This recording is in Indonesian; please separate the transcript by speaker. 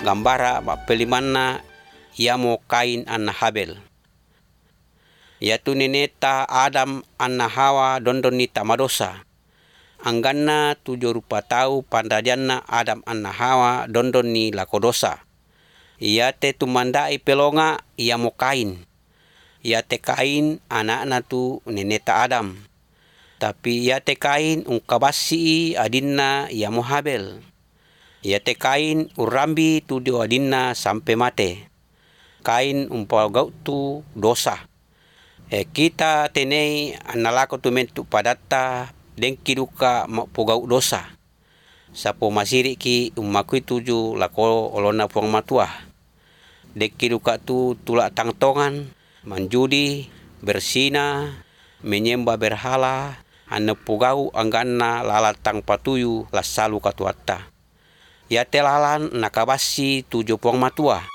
Speaker 1: gambara pelimanna yamo Kain anna Habel. Yatu neneta Adam anna Hawa dondoni tamadosa. Angganna 7 rupa tau pandadianna Adam anna Hawa dondoni lakodosa. Yate tumandai pelonga yamo Kain. Yate Kain anakna tu neneta Adam. Tapi yate Kain ungkabasi adinna yamo Habel. Yate Kain urambi tu dio adinna sampai mate. Kain umpagau tu dosa. Kita tenei analako tu mentu padatta dengki duka pogau dosa. Sapo masiri ki umakui tuju lako olona puang matua. Dengki duka tu tulak tangtongan, manjudi, bersina, menyembah berhala, ane pogau angganna lalatang patuyu lasalu katuatta. Yate lalan nakabasi tuju puang matua.